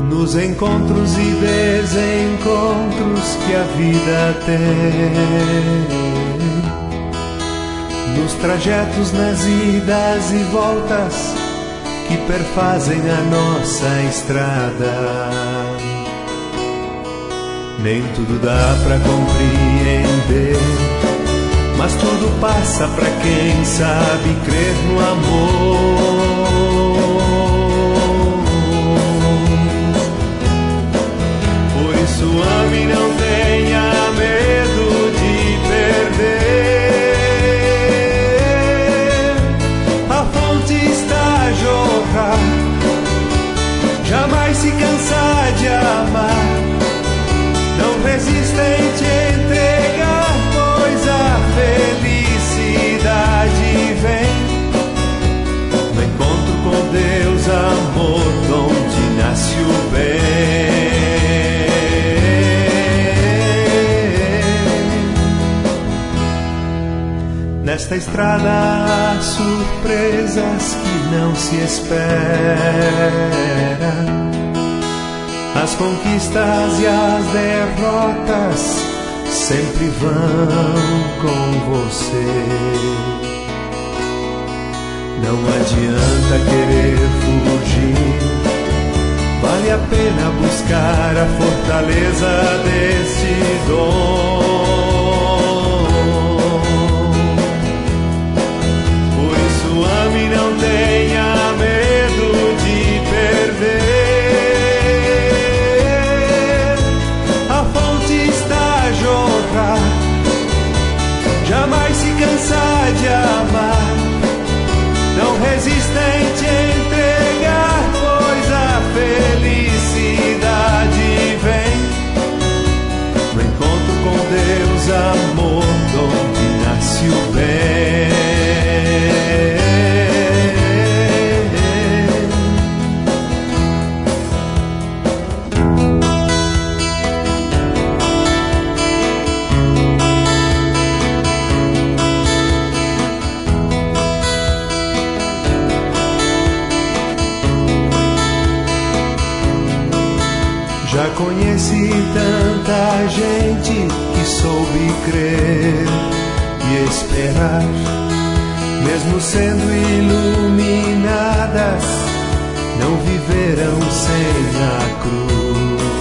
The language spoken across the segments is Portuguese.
nos encontros e desencontros que a vida tem, nos trajetos, nas idas e voltas que perfazem a nossa estrada. Nem tudo dá pra compreender, mas tudo passa pra quem sabe crer no amor. Por isso ame, não tenha medo de perder. A fonte está a jorrar, jamais se cansar de amar. Não resista em te entregar, pois a felicidade vem no encontro com Deus, amor, onde nasce o bem. Nesta estrada há surpresas que não se espera, as conquistas e as derrotas sempre vão com você. Não adianta querer fugir, vale a pena buscar a fortaleza deste dom. Por isso ame, não tenha medo de perder. Jamais se cansar de amar, não resista em te entregar, pois a felicidade vem no encontro com Deus, amor, onde nasce o bem. Já conheci tanta gente que soube crer e esperar, mesmo sendo iluminadas, não viveram sem a cruz.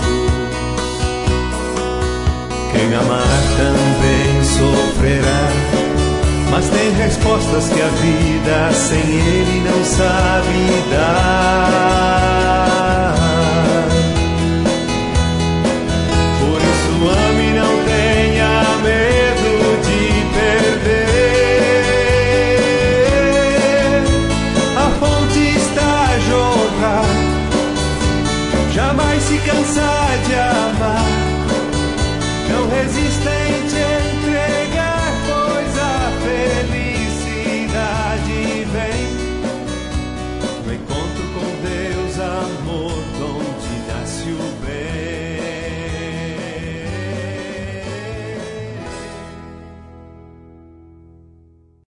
Quem amar também sofrerá, mas tem respostas que a vida sem ele não sabe dar.